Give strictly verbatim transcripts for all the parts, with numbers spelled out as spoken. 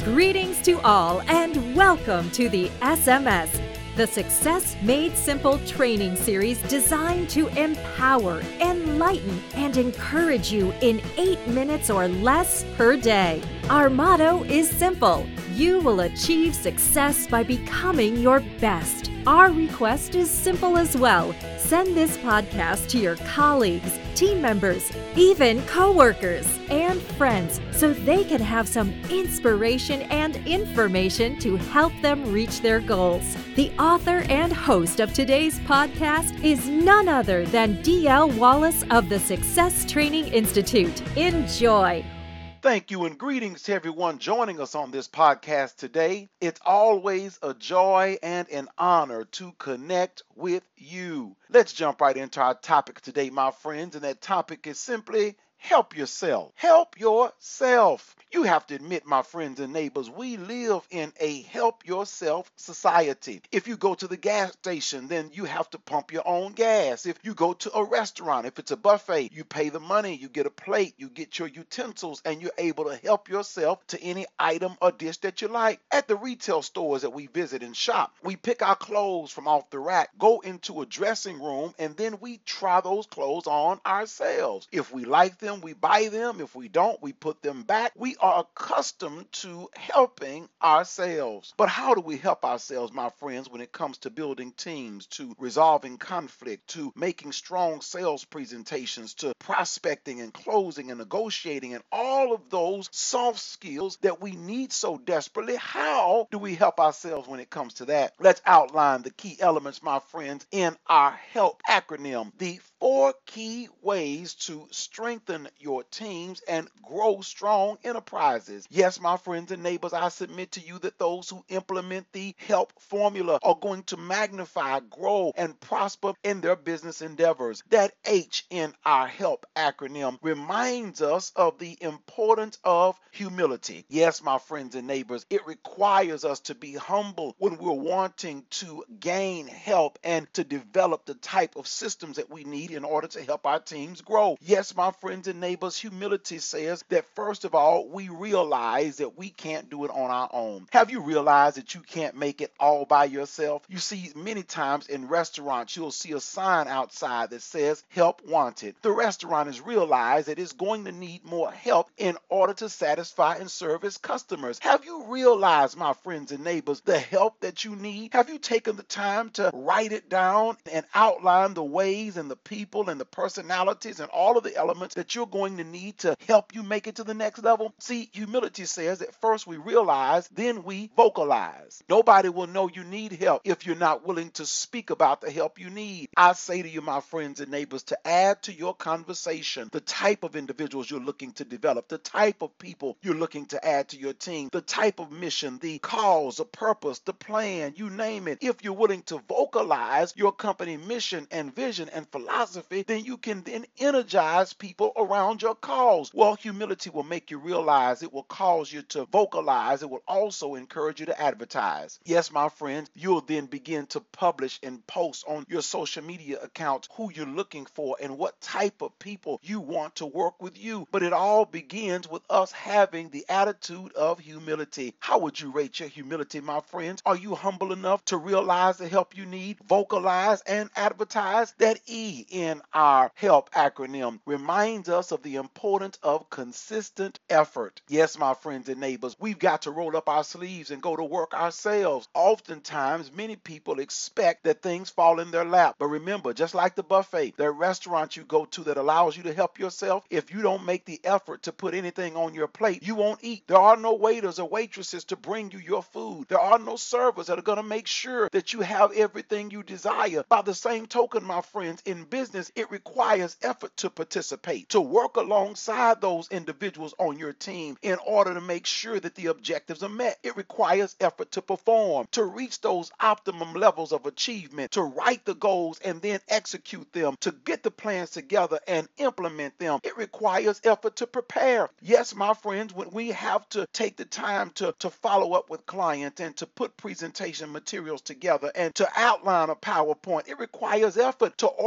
Greetings to all and welcome to the S M S, the Success Made Simple training series designed to empower, enlighten, and encourage you in eight minutes or less per day. Our motto is simple: you will achieve success by becoming your best. Our request is simple as well. Send this podcast to your colleagues, team members, even coworkers, and friends so they can have some inspiration and information to help them reach their goals. The author and host of today's podcast is none other than D L Wallace of the Success Training Institute. Enjoy. Thank you and greetings to everyone joining us on this podcast today. It's always a joy and an honor to connect with you. Let's jump right into our topic today, my friends, and that topic is simply help yourself. Help yourself. You have to admit, my friends and neighbors, we live in a help yourself society. If you go to the gas station, then you have to pump your own gas. If you go to a restaurant, if it's a buffet, you pay the money, you get a plate, you get your utensils, and you're able to help yourself to any item or dish that you like. At the retail stores that we visit and shop, we pick our clothes from off the rack, go into a dressing room, and then we try those clothes on ourselves. If we like them, we buy them. If we don't, we put them back. We are accustomed to helping ourselves. But how do we help ourselves, my friends, when it comes to building teams, to resolving conflict, to making strong sales presentations, to prospecting and closing and negotiating and all of those soft skills that we need so desperately? How do we help ourselves when it comes to that? Let's outline the key elements, my friends, in our HELP acronym. The four key ways to strengthen your teams and grow strong enterprises. Yes, my friends and neighbors, I submit to you that those who implement the HELP formula are going to magnify, grow, and prosper in their business endeavors. That H in our HELP acronym reminds us of the importance of humility. Yes, my friends and neighbors, it requires us to be humble when we're wanting to gain help and to develop the type of systems that we need in order to help our teams grow. Yes, my friends and neighbors, humility says that first of all, we realize that we can't do it on our own. Have you realized that you can't make it all by yourself? You see, many times in restaurants, you'll see a sign outside that says help wanted. The restaurant has realized that it's going to need more help in order to satisfy and serve its customers. Have you realized, my friends and neighbors, the help that you need? Have you taken the time to write it down and outline the ways and the people and the personalities and all of the elements that you're going to need to help you make it to the next level? See, humility says that first we realize, then we vocalize. Nobody will know you need help if you're not willing to speak about the help you need. I say to you, my friends and neighbors, to add to your conversation the type of individuals you're looking to develop, the type of people you're looking to add to your team, the type of mission, the cause, the purpose, the plan, you name it. If you're willing to vocalize your company mission and vision and philosophy, then you can then energize people around your cause. Well, humility will make you realize, it will cause you to vocalize, it will also encourage you to advertise. Yes, my friends, you'll then begin to publish and post on your social media accounts who you're looking for and what type of people you want to work with you. But it all begins with us having the attitude of humility. How would you rate your humility, my friends? Are you humble enough to realize the help you need, vocalize, and advertise? That E in our HELP acronym reminds us of the importance of consistent effort. Yes, my friends and neighbors, we've got to roll up our sleeves and go to work ourselves. Oftentimes, many people expect that things fall in their lap. But remember, just like the buffet, the restaurant you go to that allows you to help yourself, if you don't make the effort to put anything on your plate, you won't eat. There are no waiters or waitresses to bring you your food. There are no servers that are going to make sure that you have everything you desire. By the same token, my friends, in business, it requires effort to participate, to work alongside those individuals on your team in order to make sure that the objectives are met. It requires effort to perform, to reach those optimum levels of achievement, to write the goals and then execute them, to get the plans together and implement them. It requires effort to prepare. Yes, my friends, when we have to take the time to, to follow up with clients and to put presentation materials together and to outline a PowerPoint, it requires effort to organize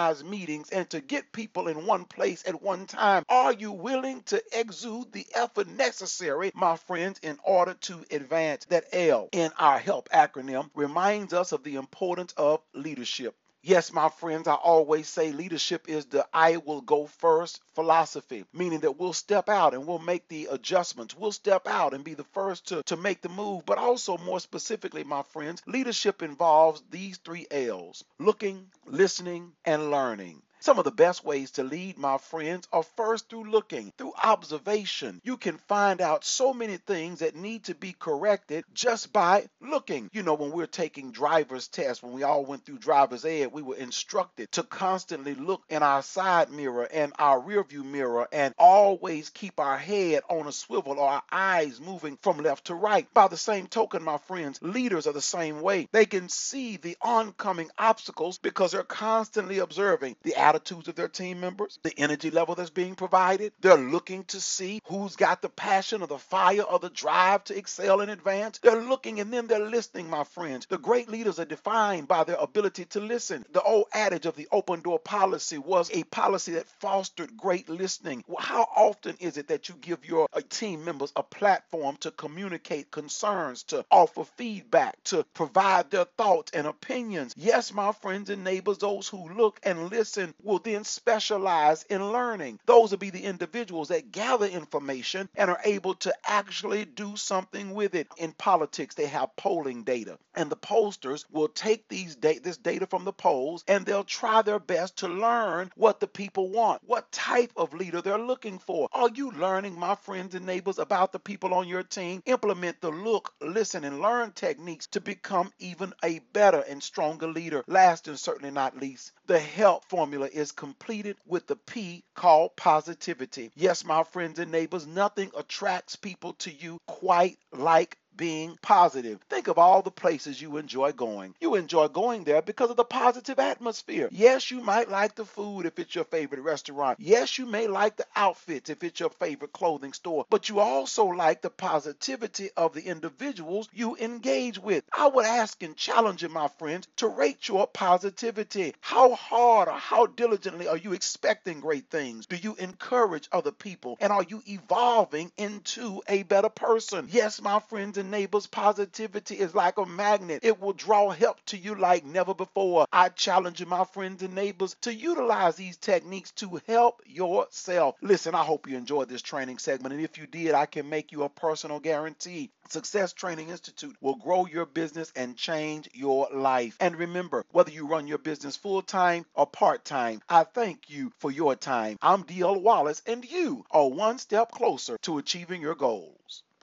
organize meetings and to get people in one place at one time? Are you willing to exude the effort necessary, my friends, in order to advance? That L in our HELP acronym reminds us of the importance of leadership. Yes, my friends, I always say leadership is the I will go first philosophy, meaning that we'll step out and we'll make the adjustments. We'll step out and be the first to, to make the move. But also, more specifically, my friends, leadership involves these three L's: looking, listening, and learning. Some of the best ways to lead, my friends, are first through looking, through observation. You can find out so many things that need to be corrected just by looking. You know, when we're taking driver's tests, when we all went through driver's ed, we were instructed to constantly look in our side mirror and our rear view mirror and always keep our head on a swivel or our eyes moving from left to right. By the same token, my friends, leaders are the same way. They can see the oncoming obstacles because they're constantly observing the attitudes of their team members, the energy level that's being provided. They're looking to see who's got the passion or the fire or the drive to excel in advance. They're looking and then they're listening, my friends. The great leaders are defined by their ability to listen. The old adage of the open door policy was a policy that fostered great listening. How often is it that you give your uh, team members a platform to communicate concerns, to offer feedback, to provide their thoughts and opinions? Yes, my friends and neighbors, those who look and listen will then specialize in learning. Those will be the individuals that gather information and are able to actually do something with it. In politics, they have polling data, and the pollsters will take these da- this data from the polls and they'll try their best to learn what the people want, what type of leader they're looking for. Are you learning, my friends and neighbors, about the people on your team? Implement the look, listen, and learn techniques to become even a better and stronger leader. Last and certainly not least, the HELP formula is completed with the P called positivity. Yes, my friends and neighbors, nothing attracts people to you quite like being positive. Think of all the places you enjoy going. You enjoy going there because of the positive atmosphere. Yes, you might like the food if it's your favorite restaurant. Yes, you may like the outfits if it's your favorite clothing store. But you also like the positivity of the individuals you engage with. I would ask and challenge you, my friends, to rate your positivity. How hard or how diligently are you expecting great things? Do you encourage other people? And are you evolving into a better person? Yes, my friends and neighbors, positivity is like a magnet. It will draw help to you like never before. I challenge you, my friends and neighbors, to utilize these techniques to help yourself. Listen, I hope you enjoyed this training segment, and if you did, I can make you a personal guarantee. Success Training Institute will grow your business and change your life. And remember, whether you run your business full-time or part-time, I thank you for your time. I'm D L Wallace, and you are one step closer to achieving your goals.